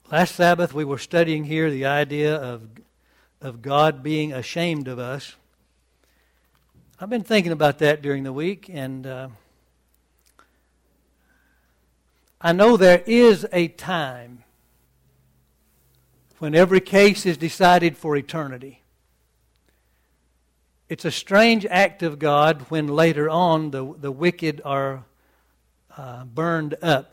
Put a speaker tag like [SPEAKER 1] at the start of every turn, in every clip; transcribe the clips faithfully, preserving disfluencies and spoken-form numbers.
[SPEAKER 1] Last Sabbath we were studying here the idea of, of God being ashamed of us. I've been thinking about that during the week, and uh, I know there is a time when every case is decided for eternity. It's a strange act of God when later on the, the wicked are uh, burned up.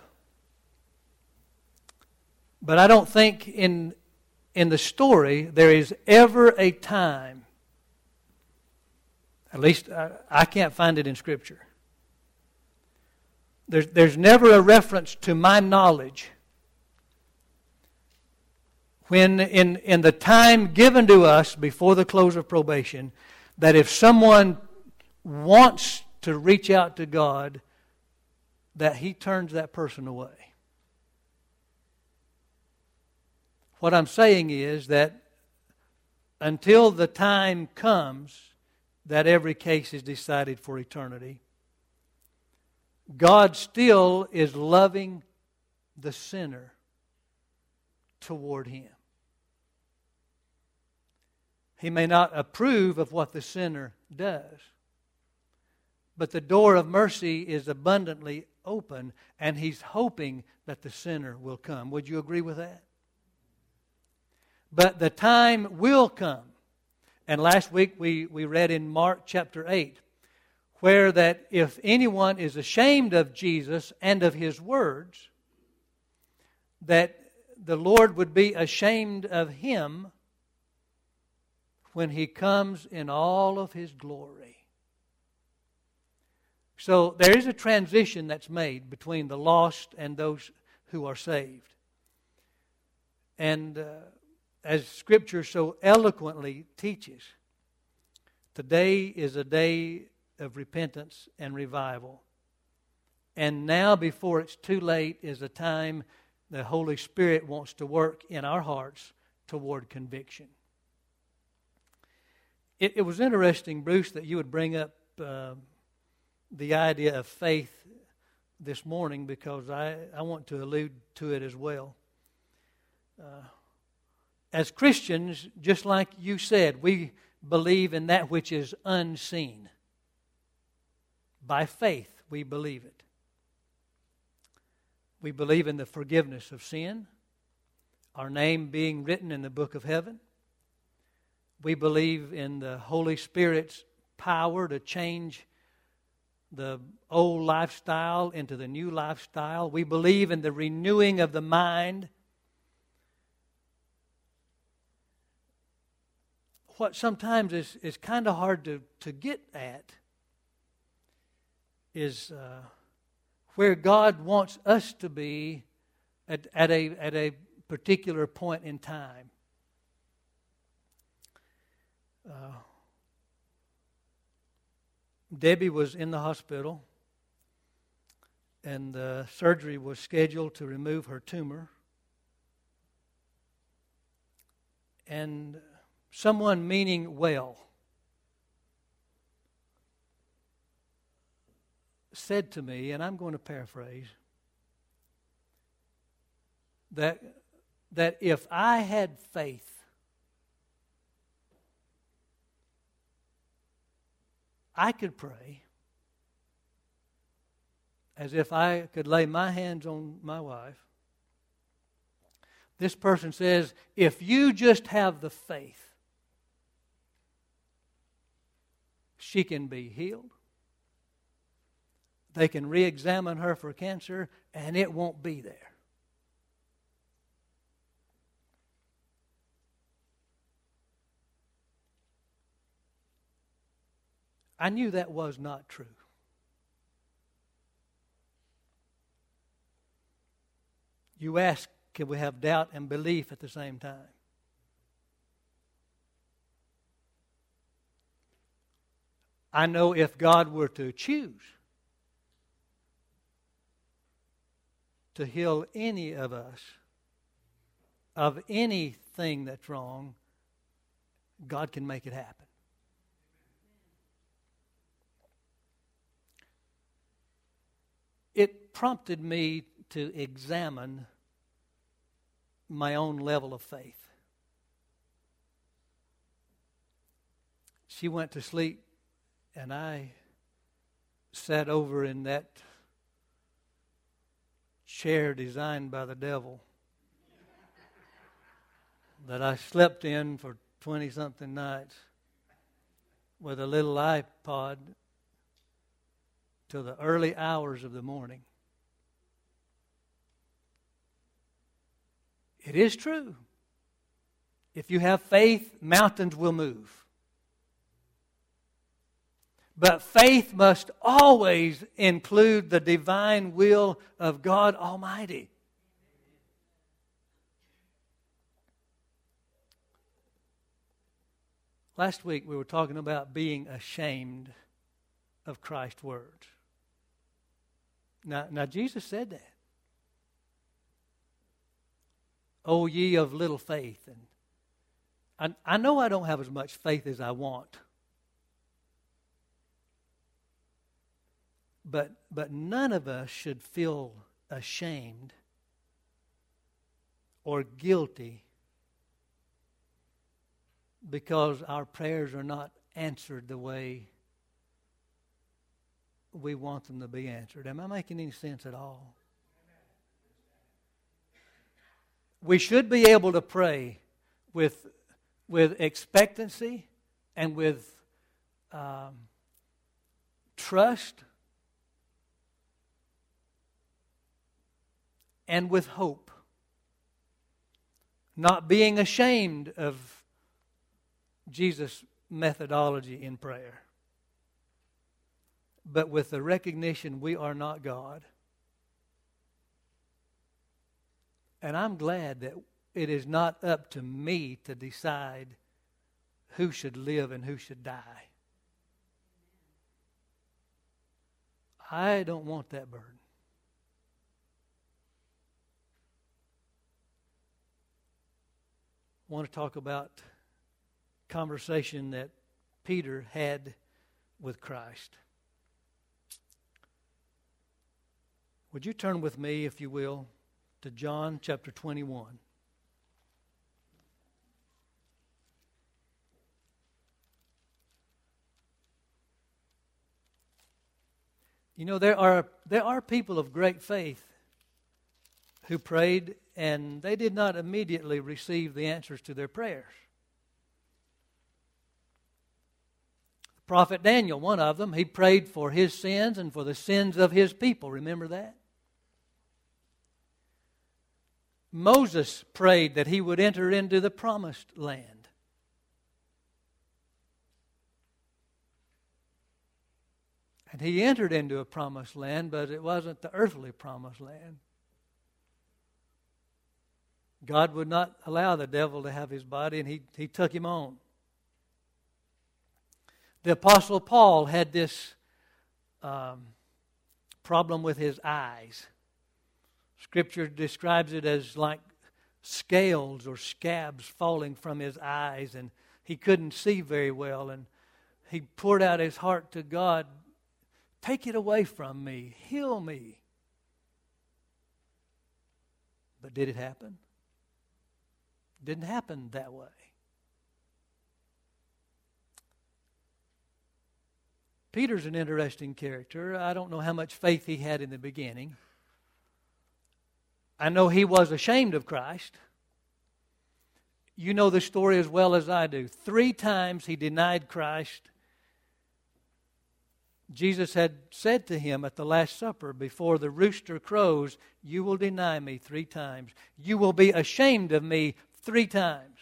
[SPEAKER 1] But I don't think in, in the story there is ever a time, at least I, I can't find it in Scripture. There's, there's never a reference to my knowledge when in, in the time given to us before the close of probation, that if someone wants to reach out to God, that He turns that person away. What I'm saying is that until the time comes that every case is decided for eternity, God still is loving the sinner toward Him. He may not approve of what the sinner does, but the door of mercy is abundantly open, and He's hoping that the sinner will come. Would you agree with that? But the time will come. And last week we, we read in Mark chapter eight, where that if anyone is ashamed of Jesus and of His words, that the Lord would be ashamed of him when He comes in all of His glory. So there is a transition that's made between the lost and those who are saved. And uh, as Scripture so eloquently teaches, today is a day of repentance and revival. And now, before it's too late, is a time the Holy Spirit wants to work in our hearts toward conviction. It, it was interesting, Bruce, that you would bring up uh, the idea of faith this morning, because I, I want to allude to it as well. Uh, As Christians, just like you said, we believe in that which is unseen. By faith, we believe it. We believe in the forgiveness of sin, our name being written in the book of heaven. We believe in the Holy Spirit's power to change the old lifestyle into the new lifestyle. We believe in the renewing of the mind. What sometimes is, is kind of hard to, to get at is uh, where God wants us to be at, at, a, at a particular point in time. Uh, Debbie was in the hospital, and the surgery was scheduled to remove her tumor. And someone meaning well said to me, and I'm going to paraphrase, that, that if I had faith, I could pray as if I could lay my hands on my wife. This person says, if you just have the faith, she can be healed. They can re-examine her for cancer, and it won't be there. I knew that was not true. You ask, can we have doubt and belief at the same time? I know if God were to choose to heal any of us of anything that's wrong, God can make it happen. It prompted me to examine my own level of faith. She went to sleep, and I sat over in that chair designed by the devil that I slept in for twenty-something nights with a little iPod till the early hours of the morning. It is true. If you have faith, mountains will move. But faith must always include the divine will of God Almighty. Last week we were talking about being ashamed of Christ's words. Now, now Jesus said that. O ye of little faith. And I, I know I don't have as much faith as I want. But, but none of us should feel ashamed or guilty because our prayers are not answered the way we want them to be answered. Am I making any sense at all? We should be able to pray with, with expectancy and with um, trust and with hope, not being ashamed of Jesus' methodology in prayer, but with the recognition we are not God. And I'm glad that it is not up to me to decide who should live and who should die. I don't want that burden. I want to talk about conversation that Peter had with Christ. Would you turn with me, if you will, to John chapter twenty-one? You know, there are there are people of great faith who prayed and they did not immediately receive the answers to their prayers. The prophet Daniel, one of them, he prayed for his sins and for the sins of his people. Remember that? Moses prayed that he would enter into the promised land. And he entered into a promised land, but it wasn't the earthly promised land. God would not allow the devil to have his body, and he, he took him on. The Apostle Paul had this um, problem with his eyes. Scripture describes it as like scales or scabs falling from his eyes, and he couldn't see very well, and he poured out his heart to God. Take it away from me. Heal me. But did it happen? Didn't happen that way. Peter's an interesting character. I don't know how much faith he had in the beginning. I know he was ashamed of Christ. You know the story as well as I do. Three times he denied Christ. Jesus had said to him at the Last Supper, before the rooster crows, you will deny me three times. You will be ashamed of me three times.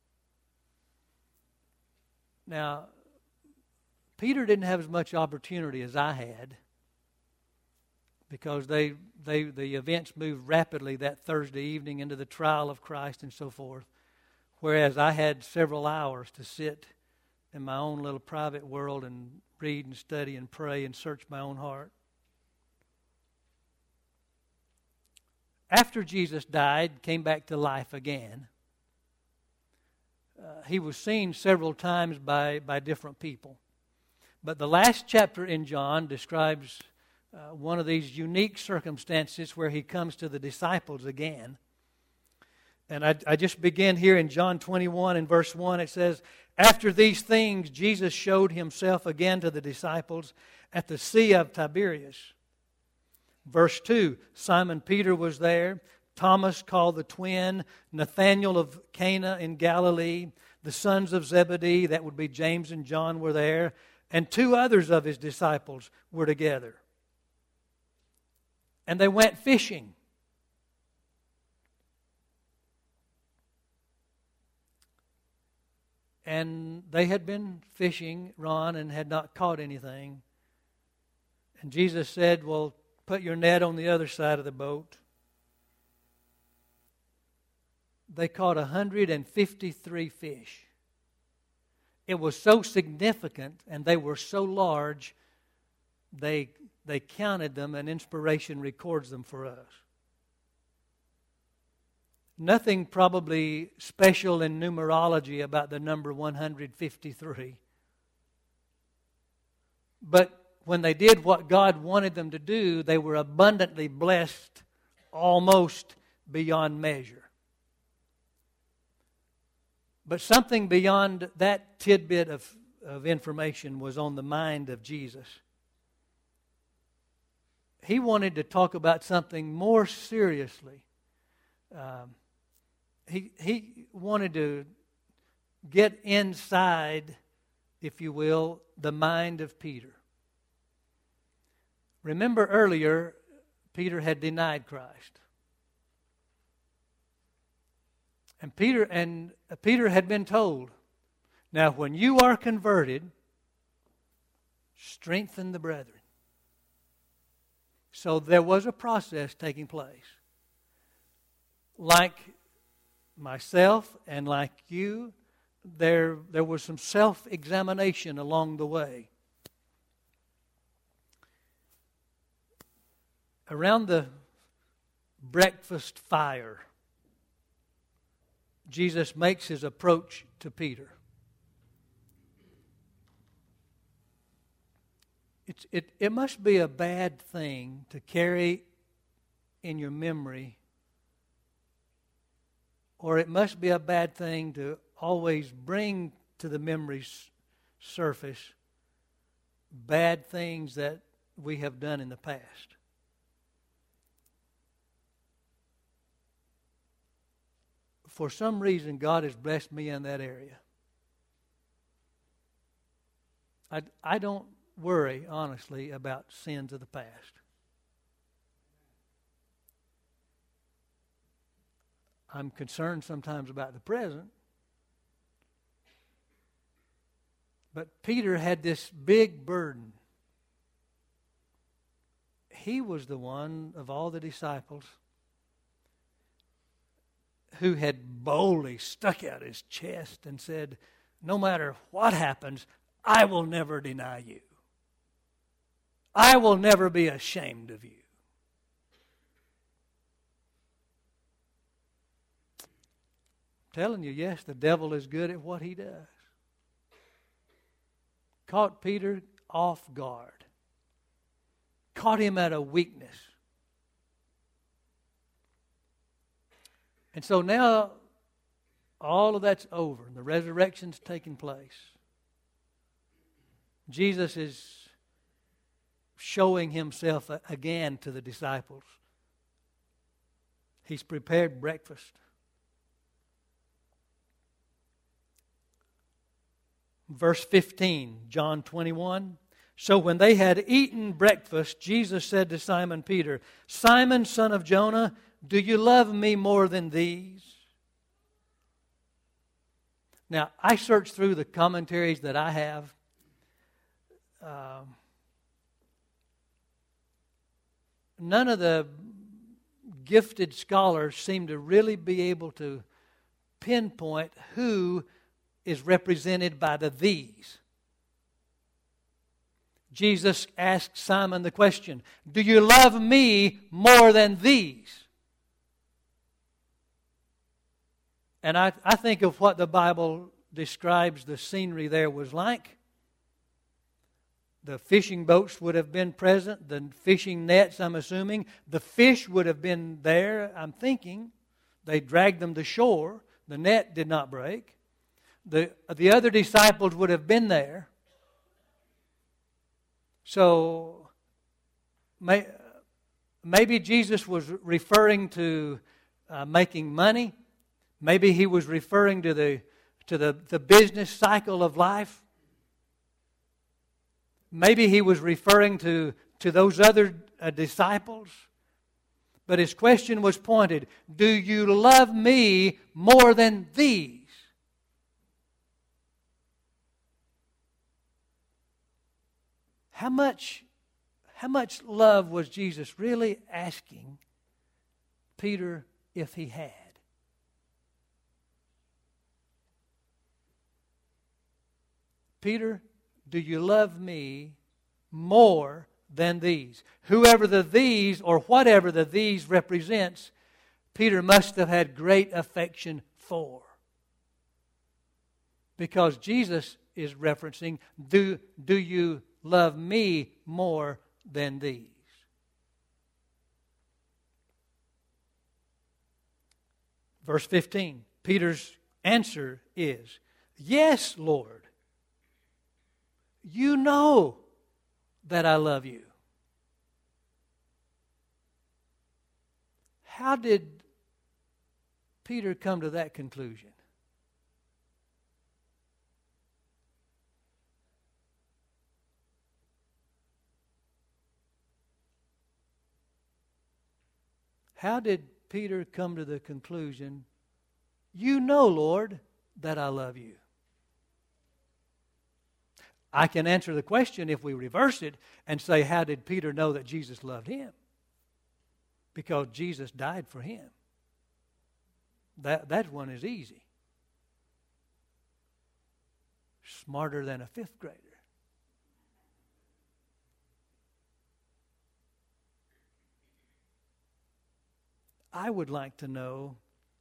[SPEAKER 1] Now, Peter didn't have as much opportunity as I had, because they, they the events moved rapidly that Thursday evening into the trial of Christ and so forth, whereas I had several hours to sit in my own little private world and read and study and pray and search my own heart. After Jesus died, came back to life again, uh, he was seen several times by, by different people. But the last chapter in John describes uh, one of these unique circumstances where he comes to the disciples again. And I, I just begin here in John twenty-one and verse one. It says, "After these things, Jesus showed himself again to the disciples at the Sea of Tiberias." Verse two, "Simon Peter was there, Thomas called the twin, Nathanael of Cana in Galilee, the sons of Zebedee," that would be James and John, were there, "and two others of his disciples were together. And they went fishing." And they had been fishing, Ron, and had not caught anything. And Jesus said, "Well, put your net on the other side of the boat." They caught one hundred fifty-three fish. It was so significant and they were so large, they, they counted them, and Inspiration records them for us. Nothing probably special in numerology about the number one hundred fifty-three. But when they did what God wanted them to do, they were abundantly blessed, almost beyond measure. But something beyond that tidbit of, of information was on the mind of Jesus. He wanted to talk about something more seriously. Um, he, he wanted to get inside, if you will, the mind of Peter. Remember earlier, Peter had denied Christ. And Peter and Peter had been told, "Now when you are converted, strengthen the brethren." So there was a process taking place. Like myself and like you, there, there was some self-examination along the way. Around the breakfast fire, Jesus makes his approach to Peter. It's, it, it must be a bad thing to carry in your memory, or it must be a bad thing to always bring to the memory's surface bad things that we have done in the past. For some reason, God has blessed me in that area. I, I don't worry, honestly, about sins of the past. I'm concerned sometimes about the present. But Peter had this big burden. He was the one of all the disciples who had boldly stuck out his chest and said, "No matter what happens, I will never deny you. I will never be ashamed of you." I'm telling you, yes, the devil is good at what he does. Caught Peter off guard. Caught him at a weakness. And so now all of that's over. The resurrection's taking place. Jesus is showing himself again to the disciples. He's prepared breakfast. Verse fifteen, John twenty-one. "So when they had eaten breakfast, Jesus said to Simon Peter, 'Simon, son of Jonah, do you love me more than these?'" Now, I searched through the commentaries that I have. Um, none of the gifted scholars seem to really be able to pinpoint who is represented by the these. Jesus asked Simon the question, "Do you love me more than these?" And I, I think of what the Bible describes the scenery there was like. The fishing boats would have been present, the fishing nets, I'm assuming. The fish would have been there, I'm thinking. They dragged them to shore. The net did not break. The, the other disciples would have been there. So may, maybe Jesus was referring to uh, making money. Maybe he was referring to the to the, the business cycle of life. Maybe he was referring to, to those other uh, disciples. But his question was pointed, do you love me more than these? How much, how much love was Jesus really asking Peter if he had? Peter, do you love me more than these? Whoever the these or whatever the these represents, Peter must have had great affection for. Because Jesus is referencing, do, do you love me more than these? Verse fifteen, Peter's answer is, yes, Lord. You know that I love you. How did Peter come to that conclusion? How did Peter come to the conclusion, you know, Lord, that I love you? I can answer the question if we reverse it and say, how did Peter know that Jesus loved him? Because Jesus died for him. That, that one is easy. Smarter than a fifth grader. I would like to know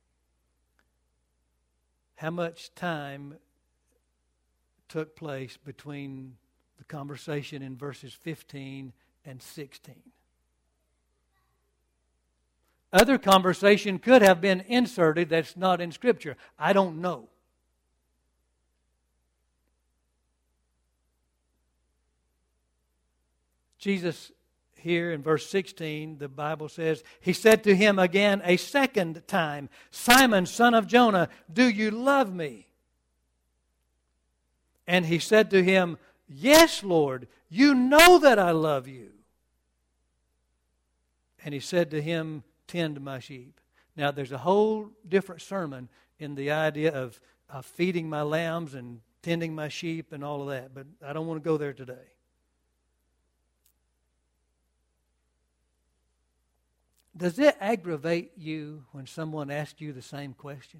[SPEAKER 1] how much time took place between the conversation in verses fifteen and sixteen. Other conversation could have been inserted that's not in Scripture. I don't know. Jesus, here in verse sixteen, the Bible says, he said to him again a second time, Simon, son of Jonah, do you love me? And he said to him, yes, Lord, you know that I love you. And he said to him, tend my sheep. Now, there's a whole different sermon in the idea of, of feeding my lambs and tending my sheep and all of that, but I don't want to go there today. Does it aggravate you when someone asks you the same question?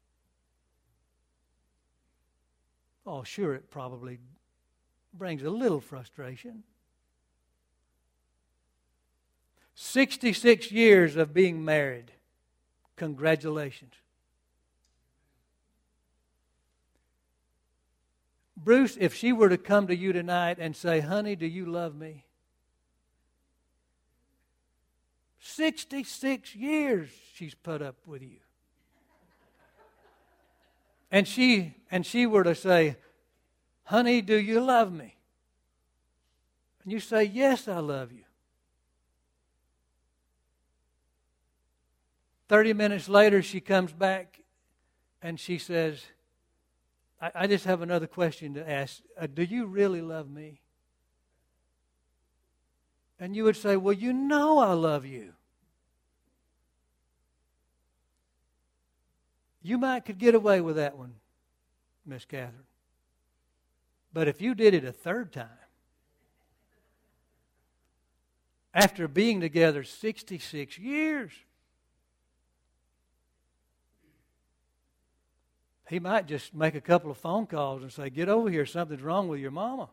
[SPEAKER 1] Oh, sure, it probably brings a little frustration. sixty-six years of being married. Congratulations. Bruce, if she were to come to you tonight and say, honey, do you love me? sixty-six years she's put up with you. And she and she were to say, honey, do you love me? And you say, yes, I love you. Thirty minutes later, she comes back and she says, I, I just have another question to ask. Uh, do you really love me? And you would say, well, you know I love you. You might could get away with that one, Miss Catherine. But if you did it a third time, after being together sixty-six years, he might just make a couple of phone calls and say, get over here, something's wrong with your mama.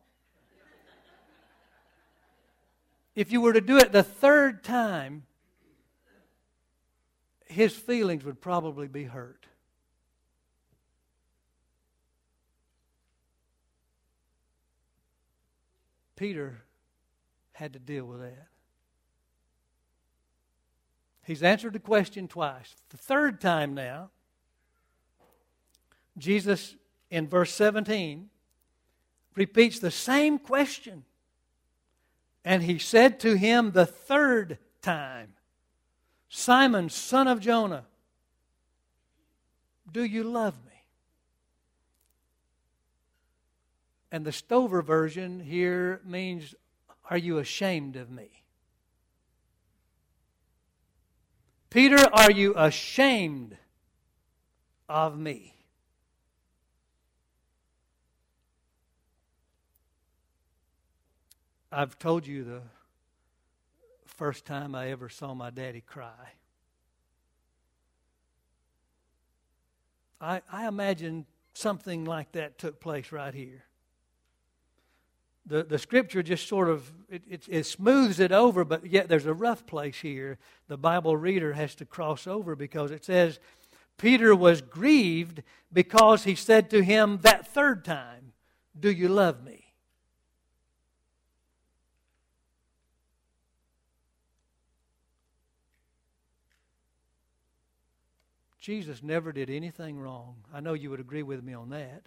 [SPEAKER 1] If you were to do it the third time, his feelings would probably be hurt. Peter had to deal with that. He's answered the question twice. The third time now, Jesus, in verse seventeen, repeats the same question. And he said to him the third time, Simon, son of Jonah, do you love me? And the Stover version here means, are you ashamed of me? Peter, are you ashamed of me? I've told you the first time I ever saw my daddy cry. I, I imagine something like that took place right here. The, the scripture just sort of, it, it, it smooths it over, but yet there's a rough place here the Bible reader has to cross over, because it says, Peter was grieved because he said to him that third time, do you love me? Jesus never did anything wrong. I know you would agree with me on that.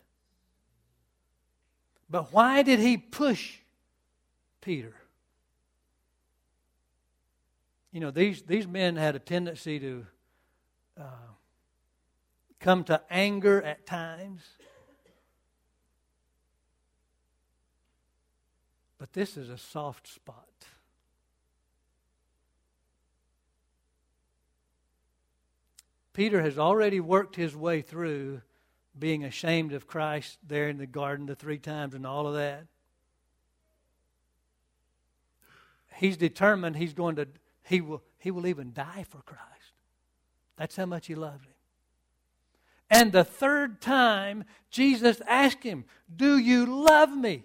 [SPEAKER 1] But why did he push Peter? You know, these, these men had a tendency to uh, come to anger at times. But this is a soft spot. Peter has already worked his way through being ashamed of Christ there in the garden the three times and all of that. He's determined he's going to, he will, he will even die for Christ. That's how much he loved him. And the third time, Jesus asked him, do you love me?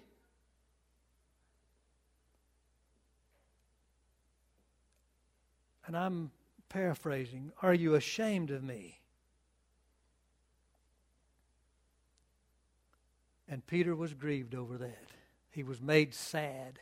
[SPEAKER 1] And I'm paraphrasing, are you ashamed of me? And Peter was grieved over that. He was made sad.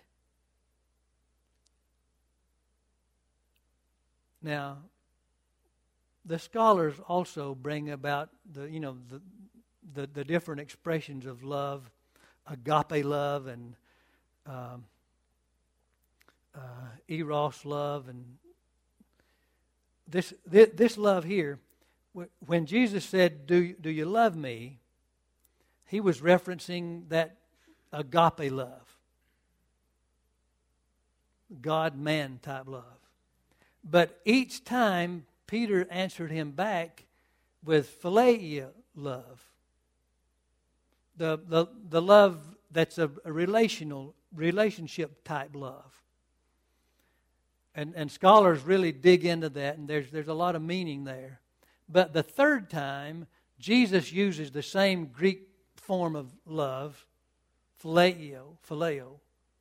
[SPEAKER 1] Now, the scholars also bring about the, you know, the, the, the different expressions of love, agape love and um, uh, eros love, and This, this this love here, when Jesus said, do, do you love me? He was referencing that agape love. God-man type love. But each time, Peter answered him back with phileo love. The, the, the love that's a, a relational, relationship type love. And, and scholars really dig into that, and there's, there's a lot of meaning there. But the third time, Jesus uses the same Greek form of love, phileo, phileo,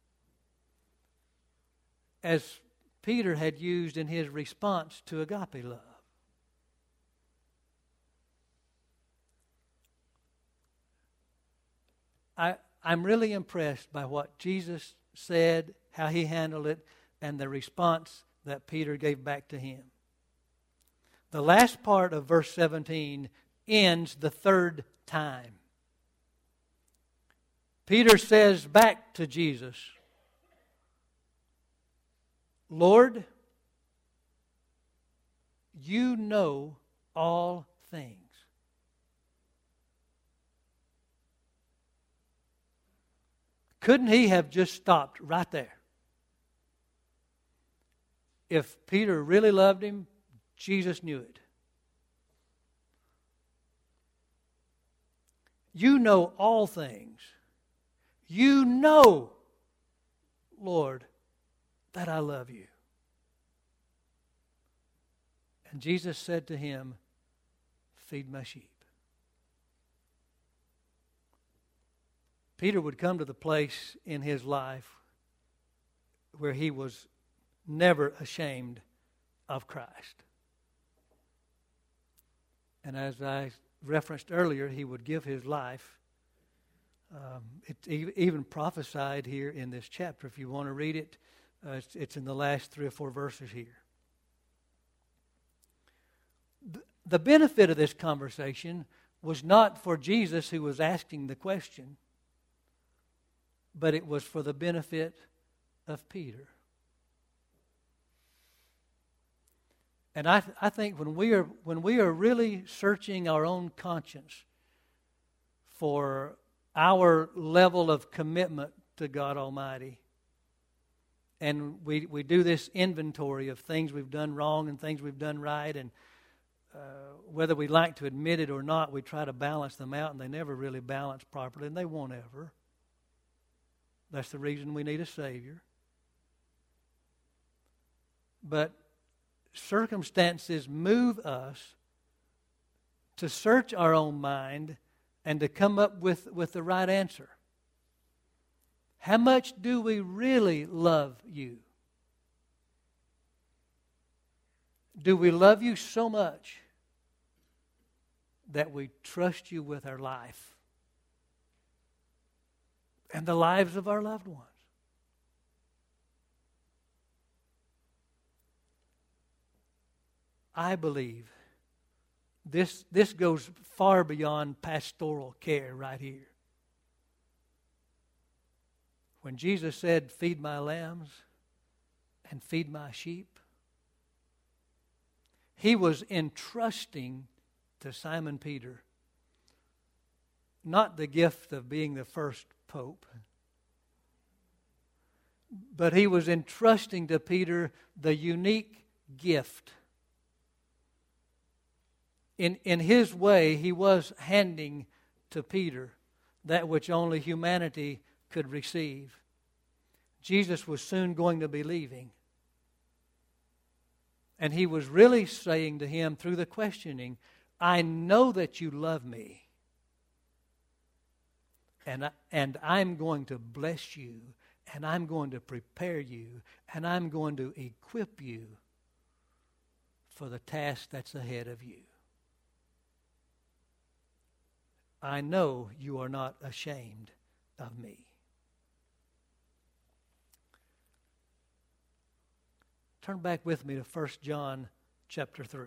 [SPEAKER 1] as Peter had used in his response to agape love. I, I'm really impressed by what Jesus said, how he handled it, and the response that Peter gave back to him. The last part of verse seventeen ends the third time. Peter says back to Jesus, Lord, you know all things. Couldn't he have just stopped right there? If Peter really loved him, Jesus knew it. You know all things. You know, Lord, that I love you. And Jesus said to him, feed my sheep. Peter would come to the place in his life where he was never ashamed of Christ. And as I referenced earlier, he would give his life. Um, it's even prophesied here in this chapter. If you want to read it, uh, it's, it's in the last three or four verses here. the benefit of this conversation was not for Jesus who was asking the question, but it was for the benefit of Peter. And I, th- I think when we are when we are really searching our own conscience for our level of commitment to God Almighty, and we, we do this inventory of things we've done wrong and things we've done right, and uh, whether we like to admit it or not, we try to balance them out, and they never really balance properly, and they won't ever. That's the reason we need a Savior. But circumstances move us to search our own mind and to come up with, with the right answer. How much do we really love you? Do we love you so much that we trust you with our life and the lives of our loved ones? I believe this, this goes far beyond pastoral care right here. When Jesus said, "Feed my lambs and feed my sheep," He was entrusting to Simon Peter not the gift of being the first pope, but He was entrusting to Peter the unique gift. In, in His way, He was handing to Peter that which only humanity could receive. Jesus was soon going to be leaving. And He was really saying to him through the questioning, "I know that you love me. And, I, and I'm going to bless you. And I'm going to prepare you. And I'm going to equip you for the task that's ahead of you. I know you are not ashamed of me." Turn back with me to First John chapter three.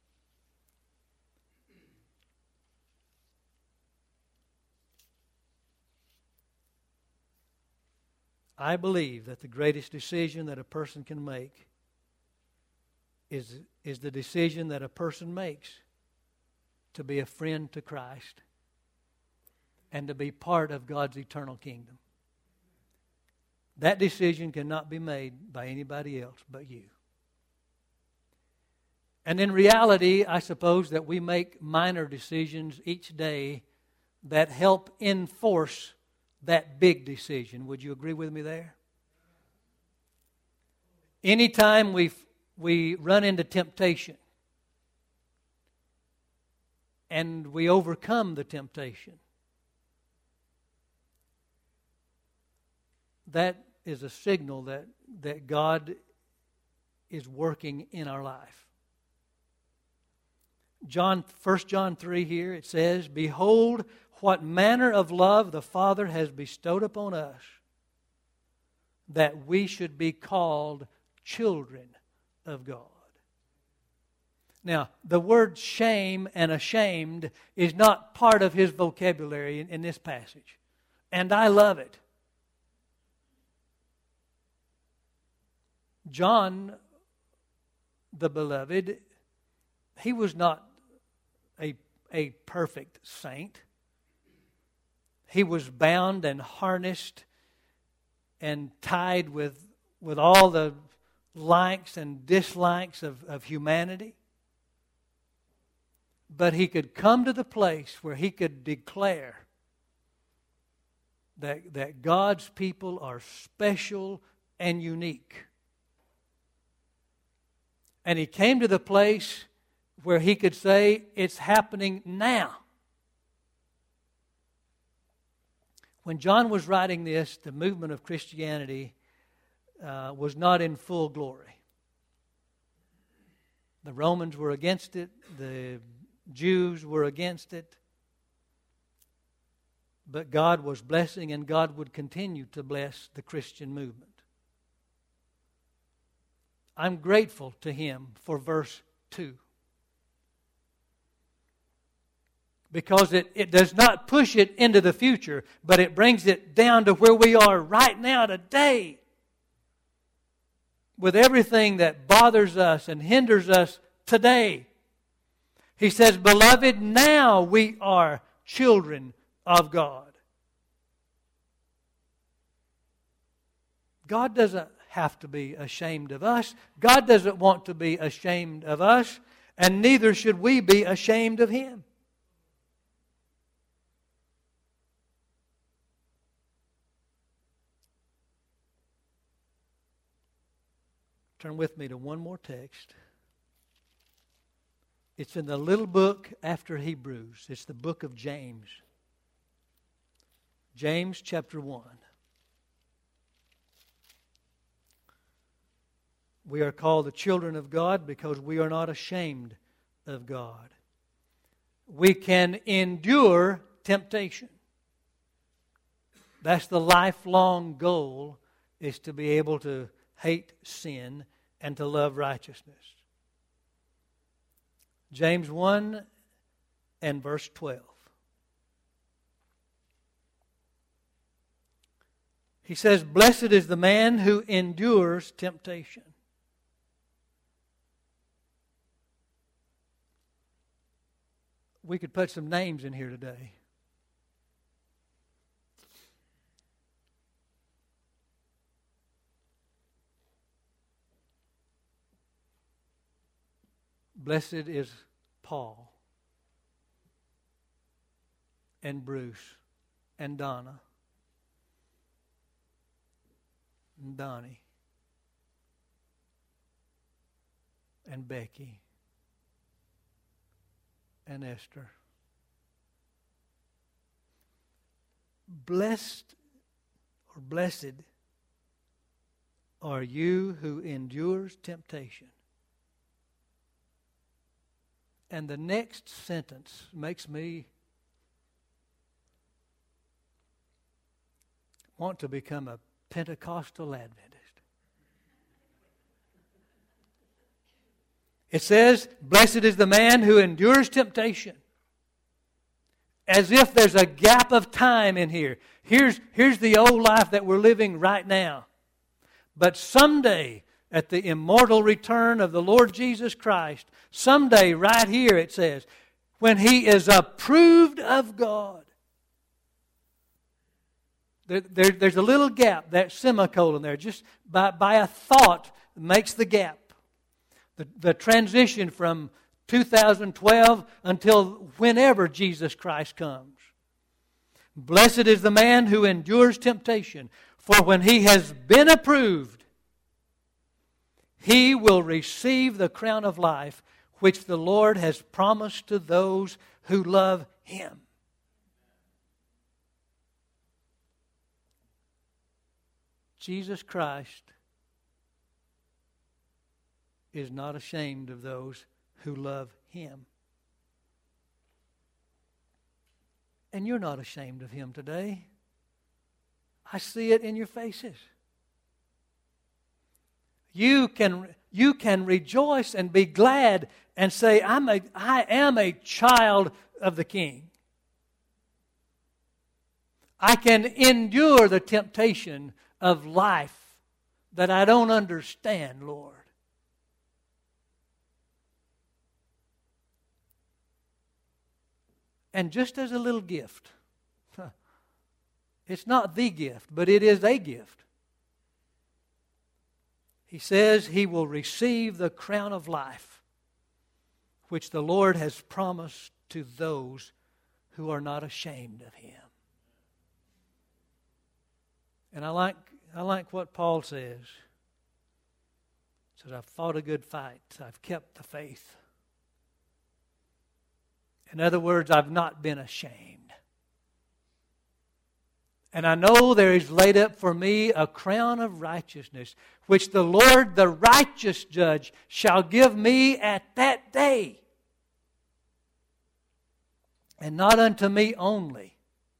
[SPEAKER 1] I believe that the greatest decision that a person can make is, is the decision that a person makes to be a friend to Christ and to be part of God's eternal kingdom. That decision cannot be made by anybody else but you. And in reality, I suppose that we make minor decisions each day that help enforce that big decision. Would you agree with me there? Anytime we we run into temptation and we overcome the temptation, that is a signal that, that God is working in our life. John, First John three here, it says, "Behold, what manner of love the Father has bestowed upon us, that we should be called children of God." Now, the word shame and ashamed is not part of his vocabulary in, in this passage. And I love it. John, the beloved, he was not a, a perfect saint. He was bound and harnessed and tied with, with all the likes and dislikes of, of humanity. But he could come to the place where he could declare that, that God's people are special and unique. And he came to the place where he could say, "It's happening now." When John was writing this, the movement of Christianity uh, was not in full glory. The Romans were against it. The Jews were against it. But God was blessing, and God would continue to bless the Christian movement. I'm grateful to Him for verse two. because it, it does not push it into the future, but it brings it down to where we are right now today, with everything that bothers us and hinders us today. He says, beloved, now we are children of God. God doesn't have to be ashamed of us. God doesn't want to be ashamed of us, and neither should we be ashamed of Him. Turn with me to one more text. It's in the little book after Hebrews. It's the book of James. James chapter one. We are called the children of God because we are not ashamed of God. We can endure temptation. That's the lifelong goal, is to be able to hate sin and to love righteousness. James one and verse twelve. He says, blessed is the man who endures temptation. We could put some names in here today. Blessed is Paul and Bruce and Donna and Donnie and Becky and Esther. Blessed or blessed are you who endures temptation. And the next sentence makes me want to become a Pentecostal Adventist. It says, blessed is the man who endures temptation. As if there's a gap of time in here. Here's, here's the old life that we're living right now. But someday, at the immortal return of the Lord Jesus Christ, someday right here it says, when He is approved of God. There, there, there's a little gap, that semicolon there, just by, by a thought makes the gap. The, the transition from two thousand twelve until whenever Jesus Christ comes. Blessed is the man who endures temptation, for when he has been approved, he will receive the crown of life which the Lord has promised to those who love Him. Jesus Christ is not ashamed of those who love Him. And you're not ashamed of Him today. I see it in your faces. You can, you can rejoice and be glad and say, I'm a, I am a child of the King. I can endure the temptation of life that I don't understand, Lord. And just as a little gift, it's not the gift, but it is a gift. He says he will receive the crown of life, which the Lord has promised to those who are not ashamed of Him. And I like, I like what Paul says. He says, I've fought a good fight. I've kept the faith. In other words, I've not been ashamed. And I know there is laid up for me a crown of righteousness, which the Lord, the righteous judge, shall give me at that day. And not unto me only,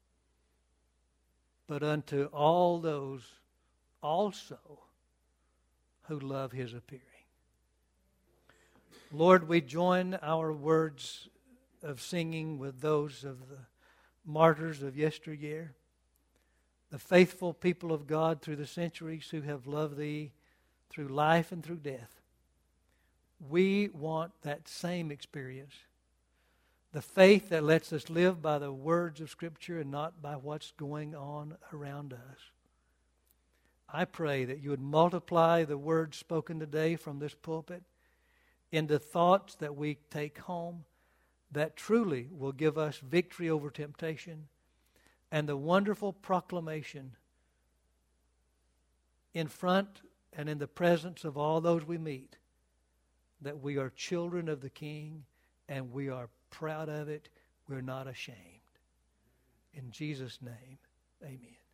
[SPEAKER 1] but unto all those also who love His appearing. Lord, we join our words of singing with those of the martyrs of yesteryear, the faithful people of God through the centuries who have loved Thee through life and through death. We want that same experience. The faith that lets us live by the words of Scripture and not by what's going on around us. I pray that you would multiply the words spoken today from this pulpit into thoughts that we take home that truly will give us victory over temptation and the wonderful proclamation in front and in the presence of all those we meet that we are children of the King and we are proud of it. We're not ashamed. In Jesus' name, amen.